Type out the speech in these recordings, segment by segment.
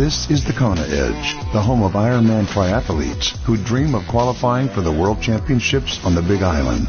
This is the Kona Edge, the home of Ironman triathletes who dream of qualifying for the World Championships on the Big Island.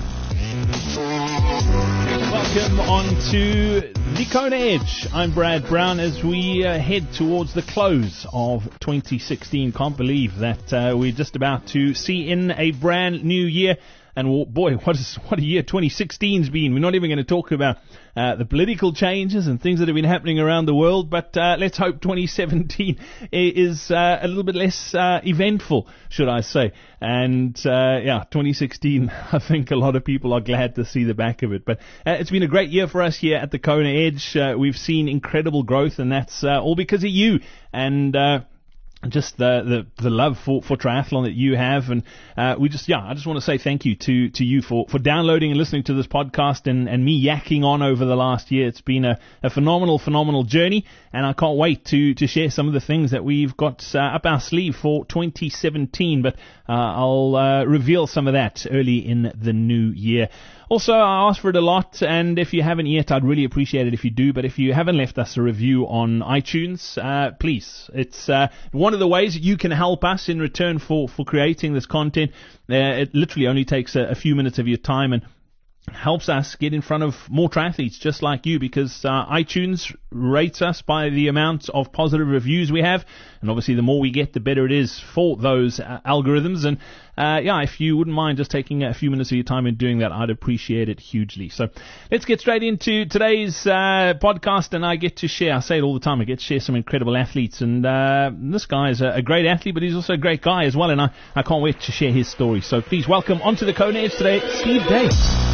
Welcome on to the Kona Edge. I'm Brad Brown as we head towards the close of 2016. Can't believe that we're just about to see in a brand new year. And boy, what a year 2016's been. We're not even going to talk about the political changes and things that have been happening around the world, but let's hope 2017 is a little bit less eventful, should I say. And 2016, I think a lot of people are glad to see the back of it. But it's been a great year for us here at the Kona Edge. We've seen incredible growth, and that's all because of you. And just the love for triathlon that you have, and I just want to say thank you to you for downloading and listening to this podcast and me yakking on over the last year. It's been a phenomenal journey, and I can't wait to share some of the things that we've got up our sleeve for 2017, but I'll reveal some of that early in the new year. Also, I ask for it a lot, and if you haven't yet, I'd really appreciate it if you do. But if you haven't left us a review on iTunes, please. It's one of the ways that you can help us in return for creating this content. It literally only takes a few minutes of your time and helps us get in front of more triathletes just like you, because iTunes rates us by the amount of positive reviews we have, and obviously the more we get, the better it is for those algorithms. And if you wouldn't mind just taking a few minutes of your time and doing that, I'd appreciate it hugely. So let's get straight into today's podcast, and I say it all the time, I get to share some incredible athletes, and this guy is a great athlete, but he's also a great guy as well, and I can't wait to share his story. So please welcome onto the Kona Edge today, Steve Day.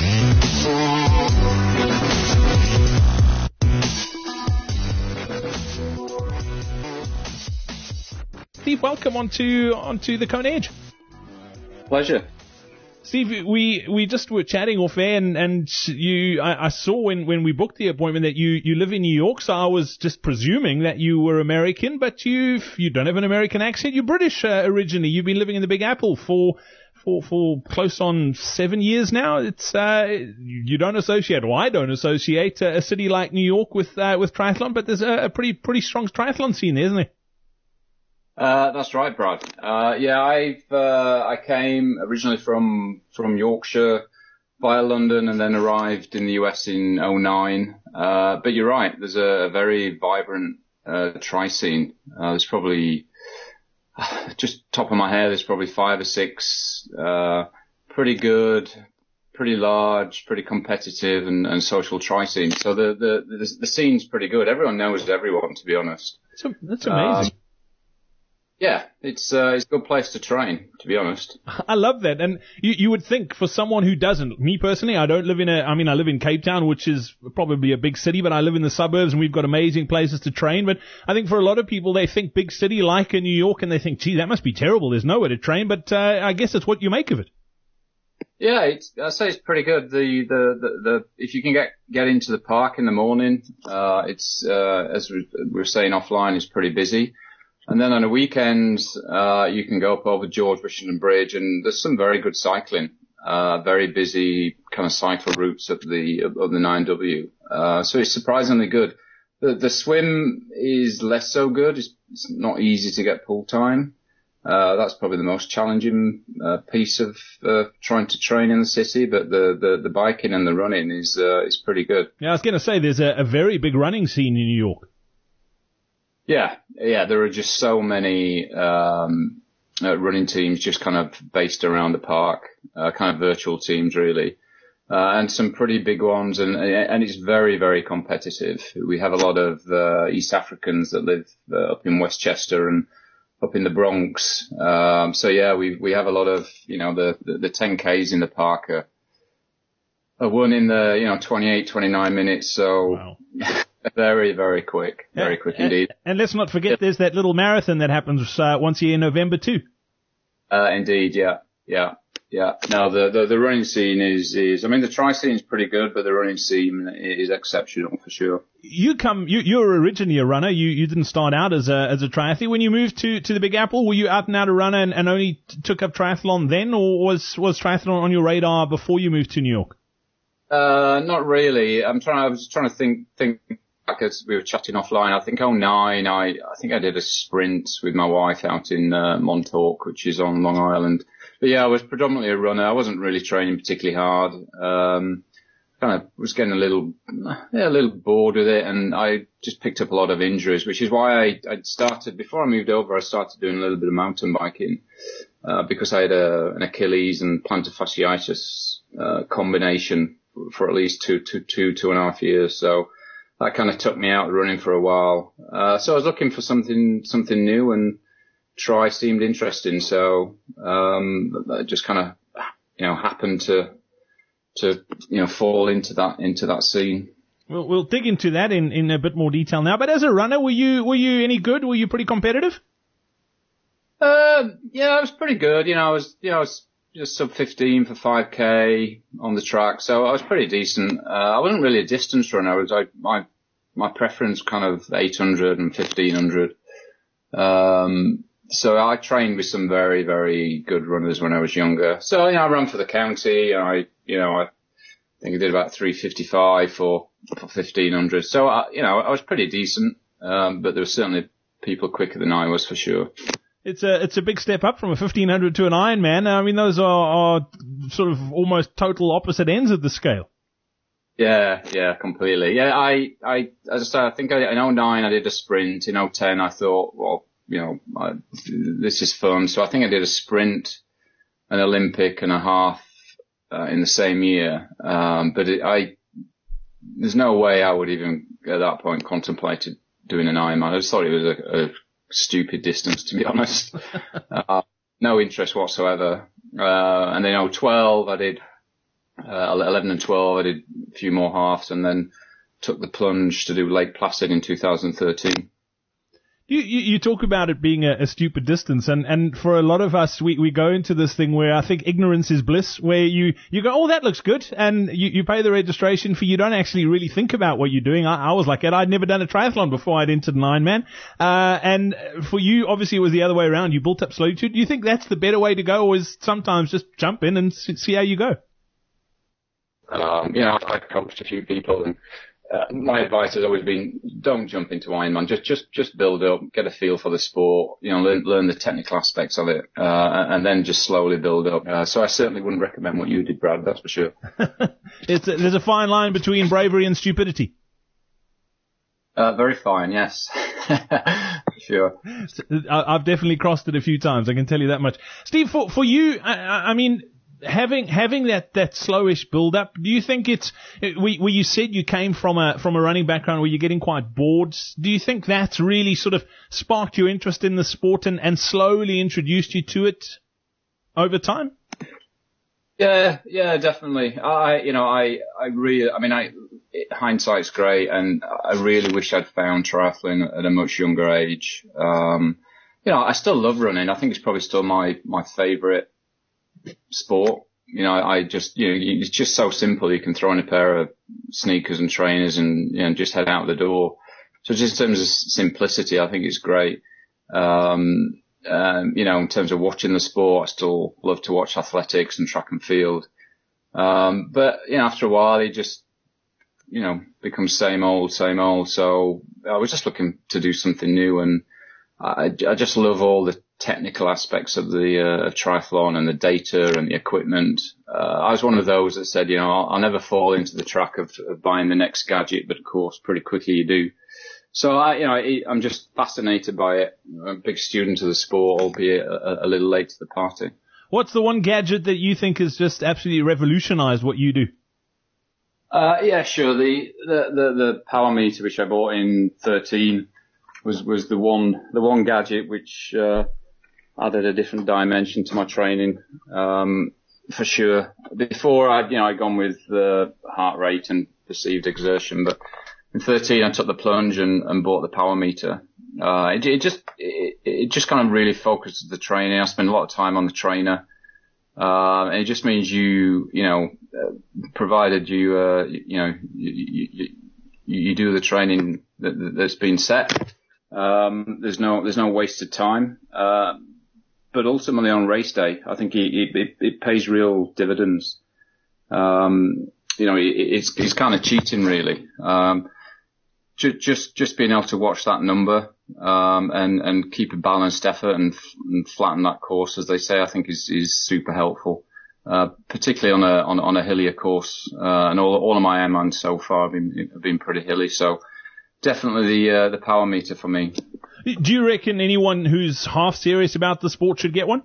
Steve, welcome onto the Kona Edge. Pleasure. Steve, we just were chatting off air, and I saw when we booked the appointment that you live in New York, so I was just presuming that you were American, but you don't have an American accent. You're British originally. You've been living in the Big Apple for close on 7 years now. It's you don't associate, or I don't associate a city like New York with triathlon, but there's a pretty strong triathlon scene there, isn't there? That's right, Brad. I came originally from Yorkshire via London and then arrived in the US in 2009. But you're right, there's a very vibrant tri scene. There's probably, just top of my head, there's probably 5 or 6 pretty good, pretty large, pretty competitive and social tri scenes. So the scene's pretty good. Everyone knows everyone, to be honest. That's amazing. Yeah, it's a good place to train, to be honest. I love that. And you would think for someone who doesn't, me personally, I live in Cape Town, which is probably a big city, but I live in the suburbs and we've got amazing places to train. But I think for a lot of people, they think big city like in New York and they think, gee, that must be terrible. There's nowhere to train. But I guess it's what you make of it. Yeah, I'd say it's pretty good. If you can get into the park in the morning, it's, as we were saying offline, it's pretty busy. And then on the weekends, you can go up over George Washington Bridge, and there's some very good cycling, very busy kind of cycle routes of the 9W. So it's surprisingly good. The swim is less so good. It's not easy to get pool time. That's probably the most challenging piece of trying to train in the city, but the biking and the running is pretty good. Yeah, I was going to say there's a very big running scene in New York. Yeah, there are just so many running teams just kind of based around the park, kind of virtual teams really, and some pretty big ones, and it's very, very competitive. We have a lot of East Africans that live up in Westchester and up in the Bronx. So yeah, we have a lot of, the 10Ks in the park are won in the 28, 29 minutes. So. Wow. Very, very quick. Very quick indeed. And let's not forget there's that little marathon that happens once a year in November too. Indeed, yeah. Now the running scene is the tri scene is pretty good, but the running scene is exceptional for sure. You're originally a runner. You didn't start out as a triathlete. When you moved to the Big Apple, were you out and out a runner and only took up triathlon then, or was triathlon on your radar before you moved to New York? Not really. I was trying to think as we were chatting offline, I think '09, I think I did a sprint with my wife out in Montauk, which is on Long Island. But yeah, I was predominantly a runner. I wasn't really training particularly hard. Kind of was getting a little bored with it, and I just picked up a lot of injuries, which is why I started, before I moved over, I started doing a little bit of mountain biking, because I had an Achilles and plantar fasciitis, combination for at least two and a half years. So that kind of took me out running for a while. So I was looking for something new, and Tri seemed interesting. So, I just kind of, happened to fall into that scene. We'll dig into that in a bit more detail now. But as a runner, were you any good? Were you pretty competitive? Yeah, I was pretty good. I was just sub 15 for 5K on the track, so I was pretty decent. I wasn't really a distance runner. My preference kind of 800 and 1500. So I trained with some very, very good runners when I was younger. So, I ran for the county, and I think I did about 355 for 1500. So, I was pretty decent. But there were certainly people quicker than I was, for sure. It's a big step up from a 1500 to an Ironman. I mean, those are sort of almost total opposite ends of the scale. Yeah, completely. Yeah, as I said, I think in '09 I did a sprint. In '10 I thought, well, this is fun. So I think I did a sprint, an Olympic, and a half in the same year. But there's no way I would even at that point contemplated doing an Ironman. I just thought it was a stupid distance, to be honest. No interest whatsoever. And then 12 I did 11 and 12. I did a few more halves, and then took the plunge to do Lake Placid in 2013. You talk about it being a stupid distance, and for a lot of us, we go into this thing where I think ignorance is bliss, where you go, oh, that looks good, and you pay the registration fee. You don't actually really think about what you're doing. I was like that. I'd never done a triathlon before I'd entered an Ironman. And for you, obviously, it was the other way around. You built up slowly. Do you think that's the better way to go, or is sometimes just jump in and see how you go? I've coached a few people, and my advice has always been, don't jump into Ironman. Just build up, get a feel for the sport, learn the technical aspects of it, and then just slowly build up. So I certainly wouldn't recommend what you did, Brad, that's for sure. There's a fine line between bravery and stupidity. Very fine, yes. Sure. I've definitely crossed it a few times, I can tell you that much. Steve, for you, I mean, having that slowish build up, do you think where you said you came from a running background where you're getting quite bored, do you think that's really sort of sparked your interest in the sport and slowly introduced you to it over time? Yeah, definitely. Hindsight's great, and I really wish I'd found triathlon at a much younger age. I still love running. I think it's probably still my favorite sport. It's just so simple. You can throw in a pair of sneakers and trainers and just head out the door. So just in terms of simplicity, I think it's great. In terms of watching the sport, I still love to watch athletics and track and field. But after a while, it just, becomes same old. So I was just looking to do something new, and I just love all the technical aspects of the triathlon and the data and the equipment. I was one of those that said, I'll never fall into the track of buying the next gadget, but of course, pretty quickly you do. So I'm just fascinated by it. I'm a big student of the sport, albeit a little late to the party. What's the one gadget that you think has just absolutely revolutionized what you do? Yeah, sure. The power meter, which I bought in 13, was the one gadget which added a different dimension to my training, for sure. Before I'd gone with the heart rate and perceived exertion, but in 13 I took the plunge and bought the power meter. It just kind of really focuses the training. I spend a lot of time on the trainer. And it just means provided you do the training that's been set, there's no wasted time. But ultimately on race day, I think it pays real dividends. It's kind of cheating really. just being able to watch that number, and keep a balanced effort and flatten that course, as they say, I think is super helpful. Particularly on a hillier course, and all of my Ironmans so far have been pretty hilly, so definitely the power meter for me. Do you reckon anyone who's half serious about the sport should get one?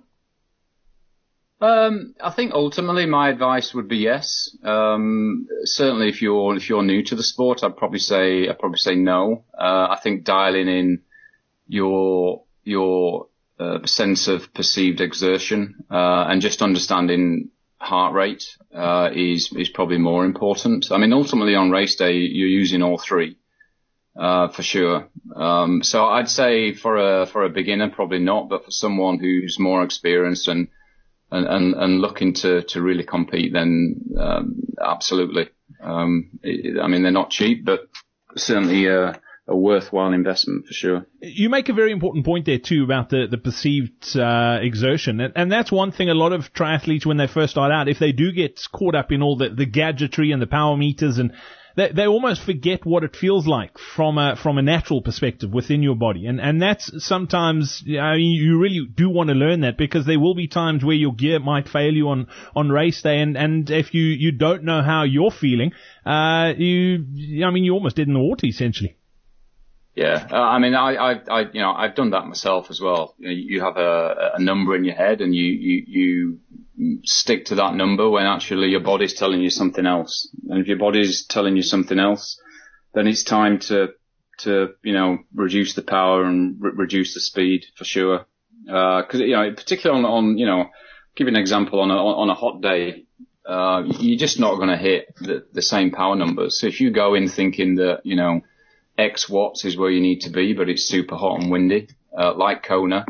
I think ultimately my advice would be yes. Certainly if you're new to the sport, I'd probably say no. I think dialing in your sense of perceived exertion, and just understanding heart rate, is probably more important. I mean, ultimately on race day, you're using all three, for sure. So I'd say for a beginner, probably not, but for someone who's more experienced and looking to really compete, then, absolutely. I mean, they're not cheap, but certainly, a worthwhile investment for sure. You make a very important point there too about the perceived exertion, and that's one thing a lot of triathletes when they first start out, if they do get caught up in all the gadgetry and the power meters, and they almost forget what it feels like from a natural perspective within your body, and that's sometimes, I mean, you really do want to learn that, because there will be times where your gear might fail you on race day, and if you don't know how you're feeling, you're almost dead in the water essentially. Yeah, I mean, I've done that myself as well. You have a number in your head, and you stick to that number when actually your body's telling you something else. And if your body's telling you something else, then it's time to reduce the power and reduce the speed for sure. Because particularly on give you an example, on a hot day, you're just not going to hit the same power numbers. So if you go in thinking that X watts is where you need to be, but it's super hot and windy, like Kona,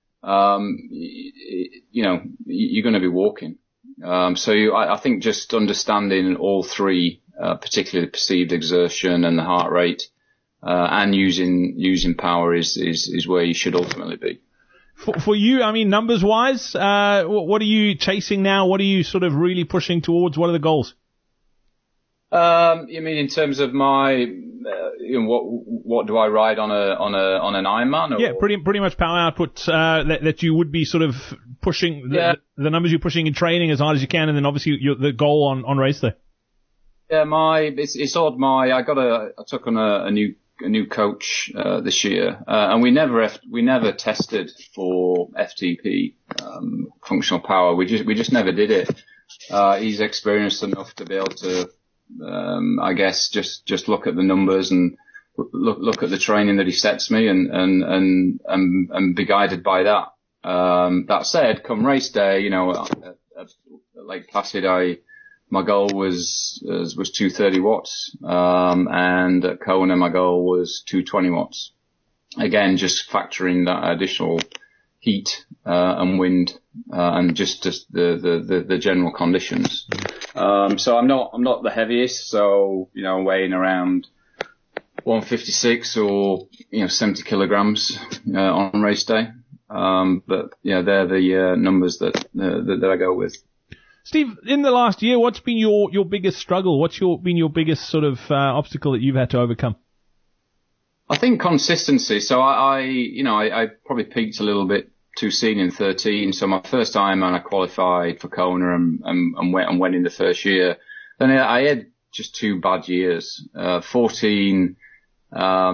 you're going to be walking. I think just understanding all three, particularly the perceived exertion and the heart rate, and using power is where you should ultimately be. For you, I mean, numbers wise, what are you chasing now? What are you sort of really pushing towards? What are the goals? You mean in terms of my, what do I ride on an Ironman? Or? Yeah, pretty much power output, that you would be sort of pushing, the numbers you're pushing in training as hard as you can, and then obviously the goal on race day. Yeah, it's odd. I took on a new coach, this year, and we never tested for FTP, functional power. We just never did it. He's experienced enough to be able to, I guess just look at the numbers and look at the training that he sets me and be guided by that. That said, come race day, at Lake Placid, my goal was 230 watts, and at Kona my goal was 220 watts. Again, just factoring that additional heat, and wind, and just the general conditions. So I'm not the heaviest, so, weighing around 156 or, 70 kilograms, on race day. But yeah, they're the numbers that I go with. Steve, in the last year, what's been your biggest struggle? What's been your biggest sort of, obstacle that you've had to overcome? I think consistency. So I probably peaked a little bit too soon in 13. So my first Ironman, I qualified for Kona and went in the first year. Then I had just 2 bad years. 14, I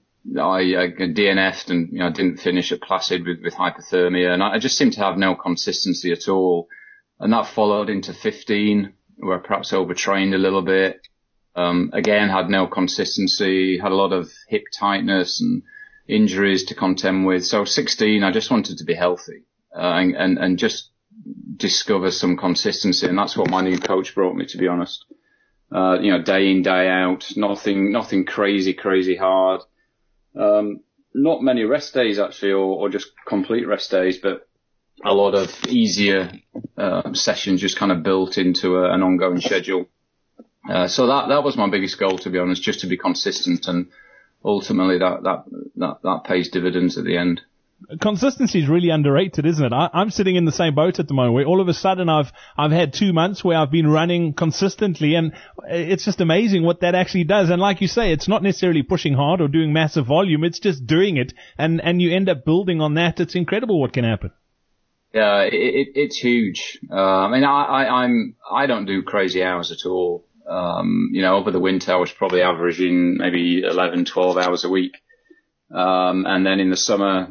DNF'd and, I didn't finish at Placid with hypothermia, and I just seemed to have no consistency at all. And that followed into 15, where I perhaps overtrained a little bit. Again, had no consistency, had a lot of hip tightness and injuries to contend with. So 16, I just wanted to be healthy, and just discover some consistency. And that's what my new coach brought me, to be honest. Day in, day out, nothing crazy hard. Not many rest days actually, or just complete rest days, but a lot of easier, sessions just kind of built into an ongoing schedule. So that was my biggest goal, to be honest, just to be consistent, and ultimately that pays dividends at the end. Consistency is really underrated, isn't it? I'm sitting in the same boat at the moment where all of a sudden I've had 2 months where I've been running consistently, and it's just amazing what that actually does. And like you say, it's not necessarily pushing hard or doing massive volume. It's just doing it, and you end up building on that. It's incredible what can happen. Yeah, it's huge. I mean, I don't do crazy hours at all. Over the winter I was probably averaging maybe 11, 12 hours a week. And then in the summer,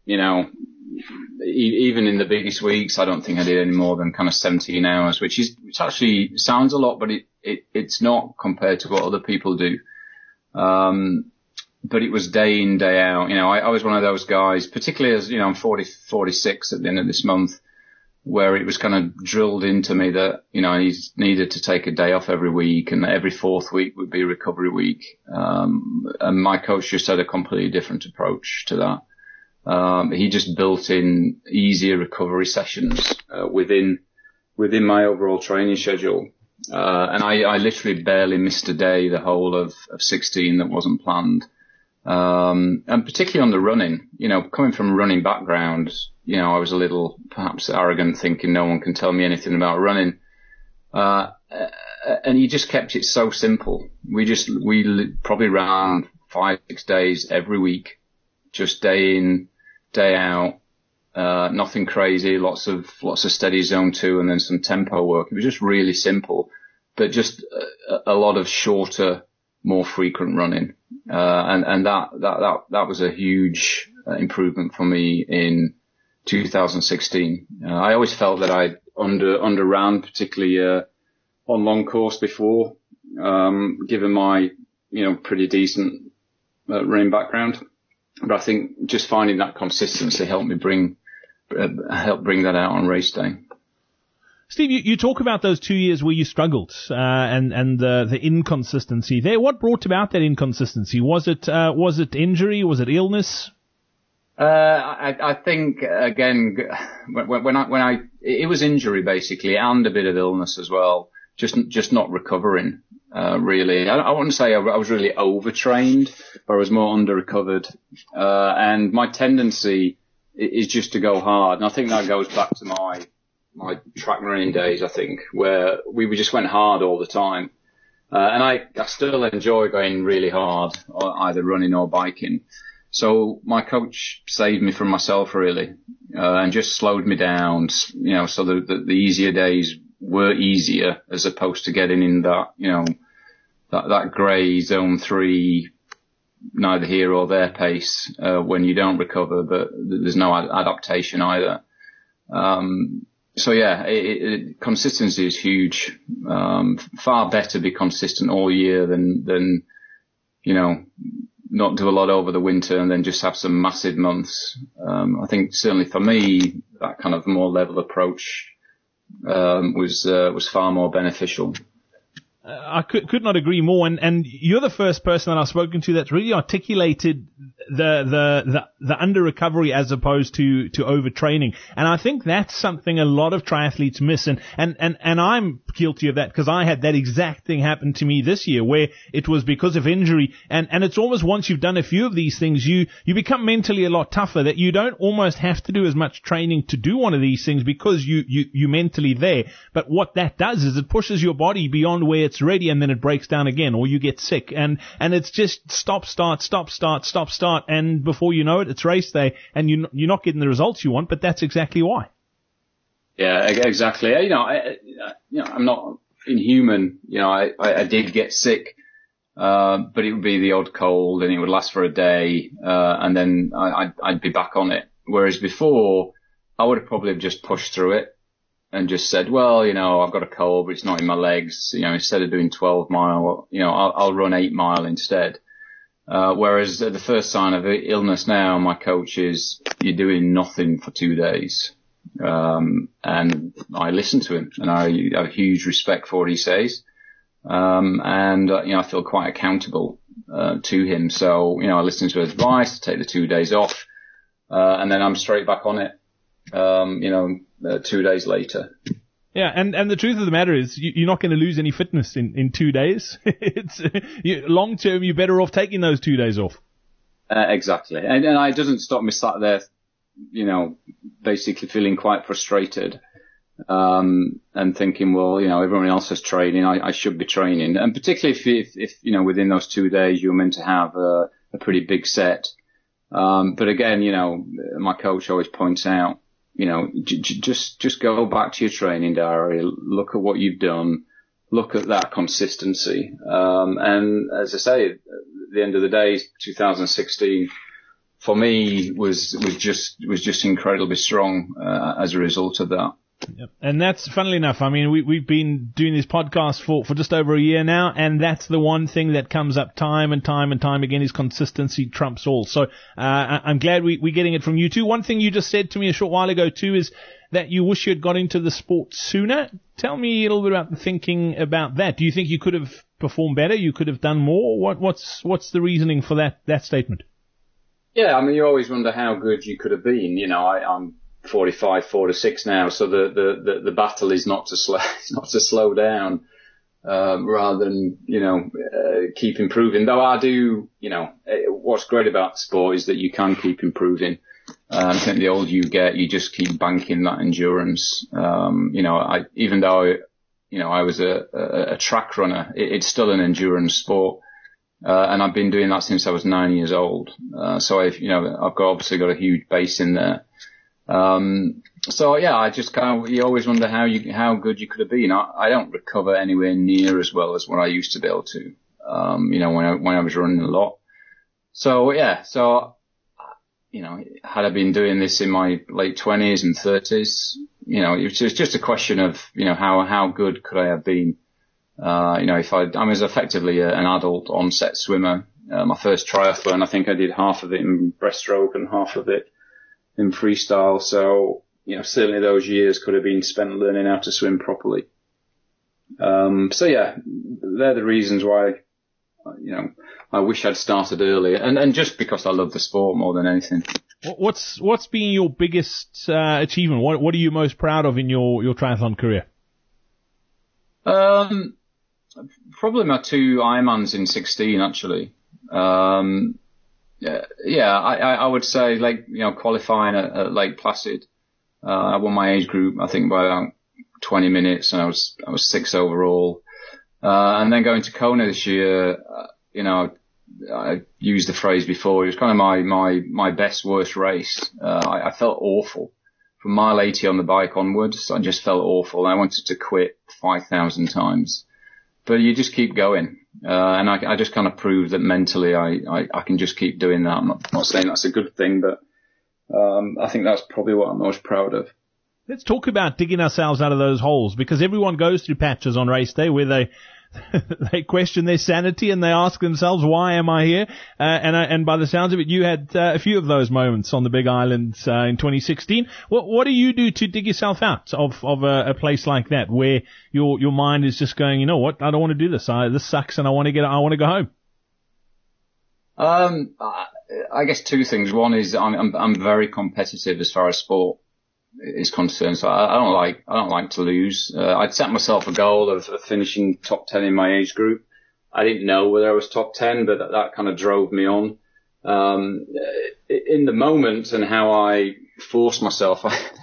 even in the biggest weeks, I don't think I did any more than kind of 17 hours, which actually sounds a lot, but it's not compared to what other people do. But it was day in, day out. I was one of those guys, particularly as, I'm 46 at the end of this month, where it was kind of drilled into me that, I needed to take a day off every week, and every fourth week would be recovery week. And my coach just had a completely different approach to that. He just built in easier recovery sessions, within my overall training schedule. And I literally barely missed a day the whole of 16 that wasn't planned. And particularly on the running, coming from a running background, I was a little perhaps arrogant, thinking no one can tell me anything about running. And he just kept it so simple. We probably ran 5-6 days every week, just day in, day out, nothing crazy, lots of steady zone 2 and then some tempo work. It was just really simple, but just a lot of shorter, more frequent running. And that was a huge improvement for me in 2016. I always felt that I underran, particularly on long course before, given my pretty decent running background. But I think just finding that consistency helped bring that out on race day. Steve, you talk about those 2 years where you struggled, and the inconsistency there. What brought about that inconsistency? Was it injury? Was it illness? I think again, it was injury basically, and a bit of illness as well. Just not recovering, really. I wouldn't say I was really overtrained, but I was more under-recovered. And my tendency is just to go hard. And I think that goes back to my track running days, I think, where we just went hard all the time. And I still enjoy going really hard, either running or biking. So my coach saved me from myself, really, and just slowed me down, so the easier days were easier, as opposed to getting in that, that grey zone 3, neither here or there pace, when you don't recover, but there's no adaptation either. So yeah, consistency is huge. Far better be consistent all year than not do a lot over the winter and then just have some massive months. I think certainly for me, that kind of more level approach was far more beneficial. I could not agree more, and you're the first person that I've spoken to that's really articulated the under recovery as opposed to overtraining. And I think that's something a lot of triathletes miss, and I'm guilty of that, because I had that exact thing happen to me this year, where it was because of injury, and it's almost once you've done a few of these things, you become mentally a lot tougher, that you don't almost have to do as much training to do one of these things because you mentally there. But what that does is it pushes your body beyond where it's ready, and then it breaks down again, or you get sick, and it's just stop, start, and before you know it, it's race day, and you're not getting the results you want, but that's exactly why. Yeah, exactly. I'm not inhuman. I did get sick, but it would be the odd cold, and it would last for a day, and then I'd be back on it. Whereas before, I would have probably just pushed through it and just said, well, I've got a cold, but it's not in my legs. Instead of doing 12 mile, I'll run 8 mile instead. Whereas at the first sign of illness now, my coach is, you're doing nothing for 2 days. And I listen to him, and I have huge respect for what he says. I feel quite accountable, to him. So, I listen to his advice, take the 2 days off, and then I'm straight back on it, 2 days later. Yeah, and the truth of the matter is, you're not going to lose any fitness in 2 days. Long term, you're better off taking those 2 days off. Exactly. And it doesn't stop me sat there basically feeling quite frustrated, and thinking, well, everyone else is training, I should be training. And particularly if within those 2 days you're meant to have a pretty big set. But again, my coach always points out, just go back to your training diary, look at what you've done, look at that consistency. And as I say, at the end of the day, 2016 for me was just incredibly strong, as a result of that. Yep. And that's, funnily enough, I mean, we've been doing this podcast for just over a year now, and that's the one thing that comes up time and time again is consistency trumps all. So I'm glad we're getting it from you too. One thing you just said to me a short while ago too is that you wish you had got into the sport sooner. Tell me a little bit about the thinking about that. Do you think you could have performed better? You could have done more? What's the reasoning for that statement? Yeah, I mean, you always wonder how good you could have been. I'm 45, 46 now, so the battle is not to slow down, rather than, keep improving. Though I do, what's great about the sport is that you can keep improving. I think the older you get, you just keep banking that endurance. Even though, I was a track runner, it's still an endurance sport. And I've been doing that since I was 9 years old. So I've obviously got a huge base in there. I just you always wonder how good you could have been. I don't recover anywhere near as well as what I used to be able to, when I was running a lot. Had I been doing this in my late 20s and 30s, it was just a question of, how good could I have been? I was effectively an adult onset swimmer. My first triathlon, I think I did half of it in breaststroke and half of it in freestyle. So, certainly those years could have been spent learning how to swim properly. They're the reasons why, I wish I'd started earlier, and just because I love the sport more than anything. What's been your biggest achievement? What are you most proud of in your triathlon career? Probably my 2 Ironmans in 16, actually. I would say, qualifying at Lake Placid. I won my age group, I think, by about 20 minutes, and I was 6th overall. And then going to Kona this year, I used the phrase before, it was kind of my best, worst race. I felt awful. From mile 80 on the bike onwards, I just felt awful. I wanted to quit 5,000 times. But you just keep going. And I just kind of proved that mentally I can just keep doing that. I'm not saying that's a good thing, but I think that's probably what I'm most proud of. Let's talk about digging ourselves out of those holes, because everyone goes through patches on race day where they question their sanity and they ask themselves, why am I here? And by the sounds of it, you had a few of those moments on the Big Island in 2016. What do you do to dig yourself out of a place like that where your mind is just going, you know what, I don't want to do this. This sucks, and I want to go home? I guess 2 things. One is I'm very competitive as far as sport is concerned, so I don't like to lose. I'd set myself a goal of finishing top 10 in my age group. I didn't know whether I was top 10, but that kind of drove me on. In the moment and how I force myself,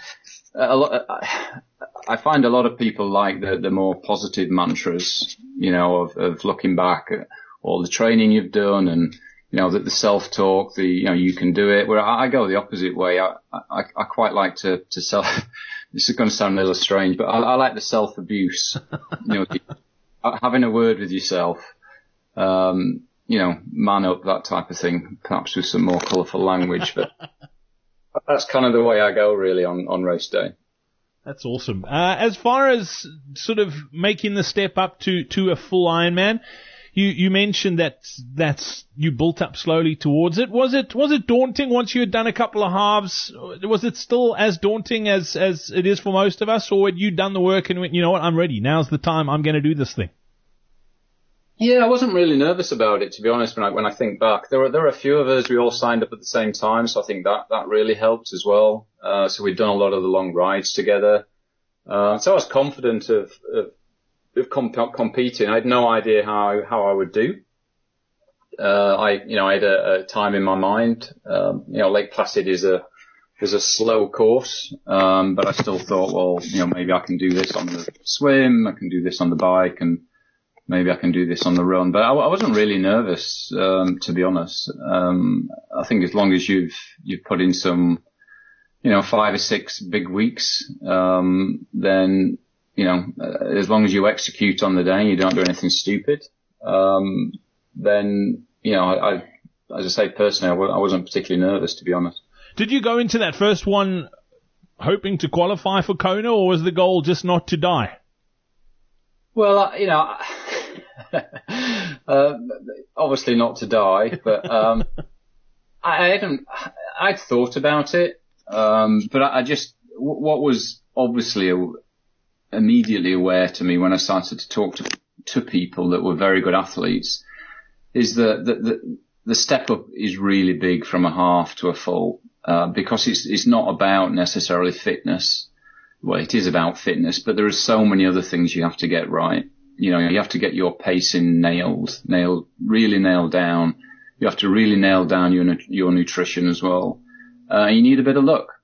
I find a lot of people like the more positive mantras, of looking back at all the training you've done and, the self-talk, you can do it, where I go the opposite way. I quite like to self, this is going to sound a little strange, but I like the self-abuse, having a word with yourself, man up, that type of thing, perhaps with some more colourful language, but that's kind of the way I go really on race day. That's awesome. As far as sort of making the step up to a full Ironman, You mentioned that you built up slowly towards it. Was it daunting once you had done a couple of halves? Was it still as daunting as it is for most of us, or had you done the work and went, you know what, I'm ready. Now's the time. I'm going to do this thing. Yeah, I wasn't really nervous about it, to be honest. When I think back, there were a few of us. We all signed up at the same time, so I think that really helped as well. So we'd done a lot of the long rides together. So I was confident of competing. I had no idea how I would do. I had a time in my mind. Lake Placid is a slow course. But I still thought, well, maybe I can do this on the swim, I can do this on the bike, and maybe I can do this on the run. But I wasn't really nervous, to be honest. I think as long as you've put in some, 5 or 6 big weeks, then, as long as you execute on the day and you don't do anything stupid, then, as I say, personally, I wasn't particularly nervous, to be honest. Did you go into that first one hoping to qualify for Kona, or was the goal just not to die? Well, obviously not to die, but I'd thought about it, but I just, what was obviously immediately aware to me when I started to talk to people that were very good athletes is that the step up is really big from a half to a full, because it's not about necessarily fitness. Well, it is about fitness, but there are so many other things you have to get right. You have to get your pacing really nailed down. You have to really nail down your nutrition as well. You need a bit of luck.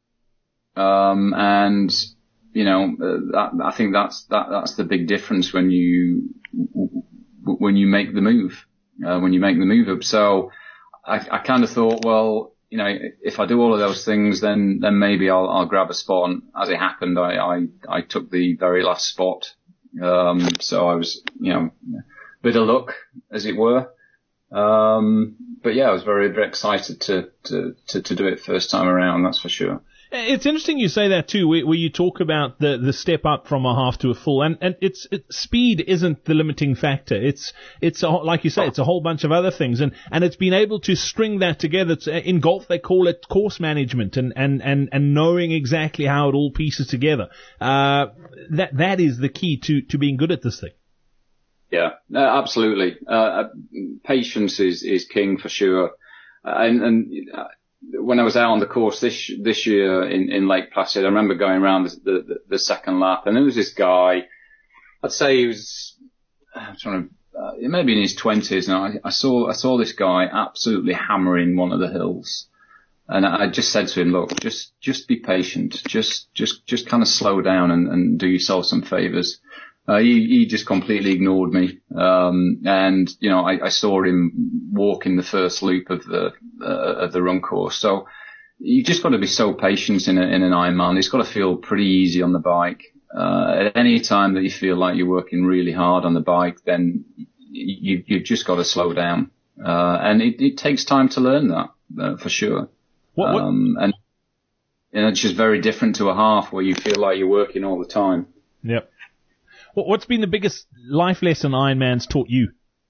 I think that's the big difference when you make the move, when you make the move up. So I kind of thought, well, if I do all of those things, then maybe I'll grab a spot. And as it happened, I took the very last spot. So I was, bit of luck, as it were. But yeah, I was very, very excited to do it first time around, that's for sure. It's interesting you say that too, where you talk about the step up from a half to a full, and speed isn't the limiting factor. It's like you say, it's a whole bunch of other things, and it's been able to string that together. In golf, they call it course management, and knowing exactly how it all pieces together. That is the key to being good at this thing. Yeah, absolutely. Patience is king for sure, and when I was out on the course this year in Lake Placid, I remember going around the second lap, and there was this guy. I'd say he was, maybe in his 20s, and I saw this guy absolutely hammering one of the hills, and I just said to him, look, just be patient, just kind of slow down and do yourself some favors. He just completely ignored me. And, I saw him walking the first loop of the run course. So you just got to be so patient in an Ironman. It's got to feel pretty easy on the bike. At any time that you feel like you're working really hard on the bike, then you've just got to slow down. And it takes time to learn that, for sure. And it's just very different to a half where you feel like you're working all the time. Yep. What's been the biggest life lesson Ironman's taught you?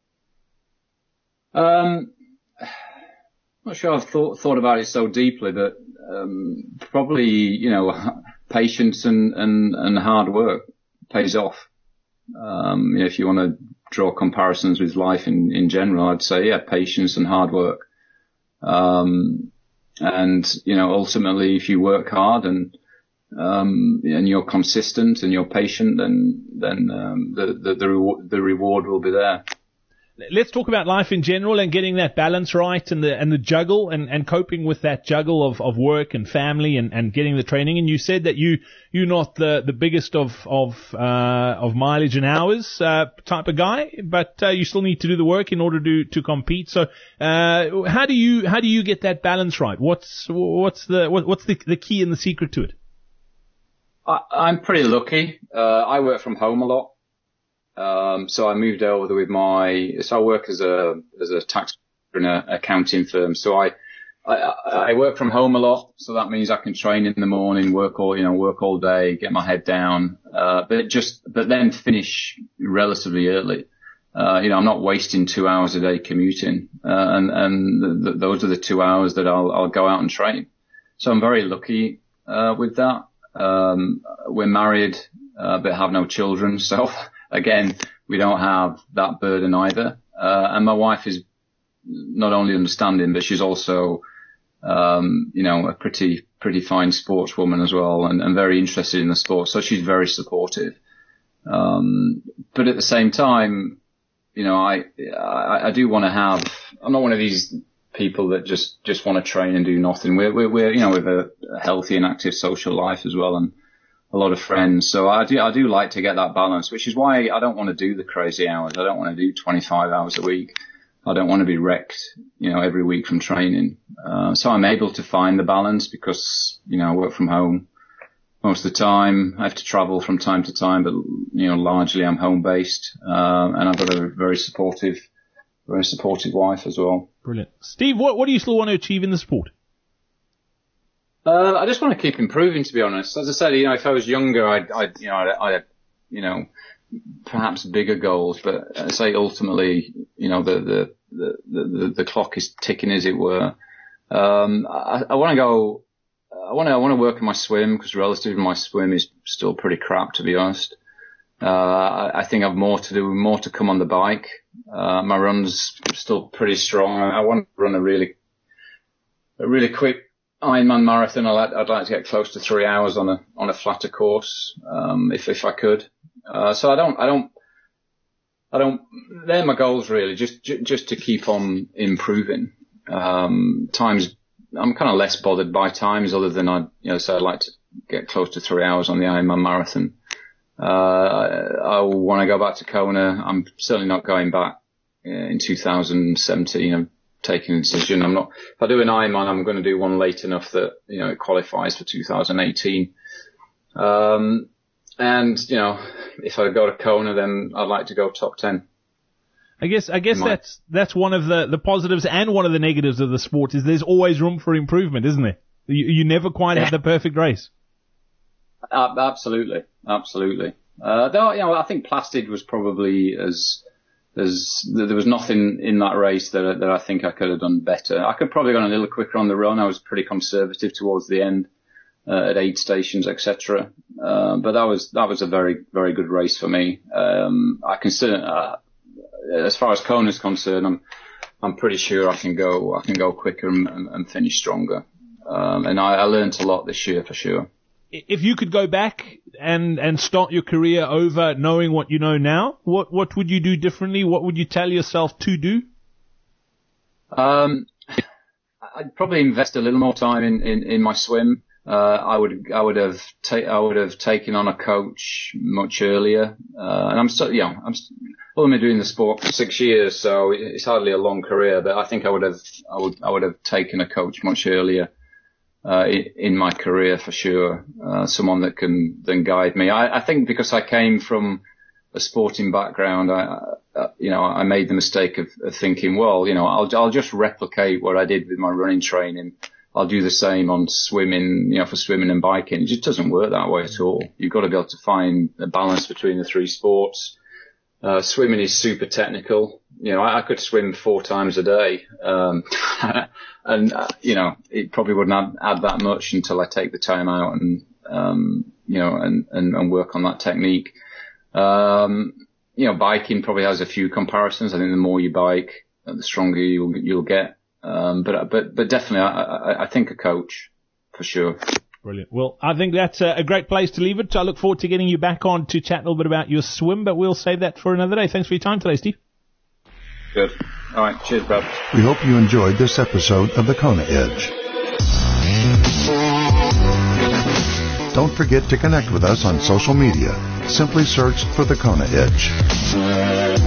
Not sure I've thought about it so deeply, but probably, patience and hard work pays off. If you want to draw comparisons with life in general, I'd say, yeah, patience and hard work. And, ultimately, if you work hard and you're consistent and you're patient, then the reward will be there. Let's talk about life in general and getting that balance right and the juggle and coping with that juggle of work and family and getting the training. And you said that you're not the biggest of mileage and hours type of guy, but you still need to do the work in order to compete. So how do you get that balance right? What's the key and the secret to it? I'm pretty lucky. I work from home a lot. So I moved over so I work as a tax in an accounting firm. So I work from home a lot. So that means I can train in the morning, work all day, get my head down, but then finish relatively early. I'm not wasting 2 hours a day commuting. Those are the 2 hours that I'll go out and train. So I'm very lucky, with that. We're married, but have no children. So again, we don't have that burden either. And my wife is not only understanding, but she's also, a pretty fine sportswoman as well, and very interested in the sport. So she's very supportive. But at the same time, I do want to I'm not one of these people that just want to train and do nothing. We're you know, with a healthy and active social life as well, and a lot of friends. So I do like to get that balance, which is why I don't want to do the crazy hours. I don't want to do 25 hours a week. I don't want to be wrecked, you know, every week from training. So I'm able to find the balance because, you know, I work from home most of the time. I have to travel from time to time, but, you know, largely I'm home based. And I've got a very supportive wife as well. Brilliant. Steve, what do you still want to achieve in the sport? I just want to keep improving, to be honest. As I said, you know, if I was younger, I'd you know, perhaps bigger goals, but I say ultimately, you know, the clock is ticking, as it were. I want to work on my swim, because relatively my swim is still pretty crap, to be honest. I think I've more to come on the bike. My run's still pretty strong. I want to run a really quick Ironman marathon. I'd like to get close to 3 hours on a flatter course, if I could. So I don't, they're my goals really, just to keep on improving. Times, I'm kind of less bothered by times, other than I'd like to get close to 3 hours on the Ironman marathon. I want to go back to Kona. I'm certainly not going back in 2017. I'm taking a decision. If I do an Ironman, I'm going to do one late enough that, you know, it qualifies for 2018. And, you know, if I go to Kona, then I'd like to go top 10. I guess that's one of the positives and one of the negatives of the sport is there's always room for improvement, isn't there? You never quite have the perfect race. Absolutely. Though, you know, I think Plastid was probably there was nothing in that race that I think I could have done better. I could probably have gone a little quicker on the run. I was pretty conservative towards the end, at aid stations, etc. But that was a very, very good race for me. I consider, as far as Kona is concerned, I'm pretty sure I can go quicker and finish stronger. And I learned a lot this year for sure. If you could go back and start your career over knowing what you know now, what would you do differently? What would you tell yourself to do? I'd probably invest a little more time in my swim. I would have taken on a coach much earlier. And I'm still, you know, only been doing the sport for 6 years, so it's hardly a long career, but I think I would have taken a coach much earlier. In my career for sure, someone that can then guide me. I think because I came from a sporting background, I made the mistake of thinking, well, you know, I'll just replicate what I did with my running training. I'll do the same on swimming, you know, for swimming and biking. It just doesn't work that way at all. You've got to be able to find a balance between the three sports. Swimming is super technical. You know, I could swim 4 times a day. And, you know, it probably wouldn't add that much until I take the time out and, you know, and work on that technique. You know, biking probably has a few comparisons. I think the more you bike, the stronger you'll get. But definitely I think a coach for sure. Brilliant. Well, I think that's a great place to leave it. I look forward to getting you back on to chat a little bit about your swim, but we'll save that for another day. Thanks for your time today, Steve. Good. All right. Cheers, Brad. We hope you enjoyed this episode of The Kona Edge. Don't forget to connect with us on social media. Simply search for The Kona Edge.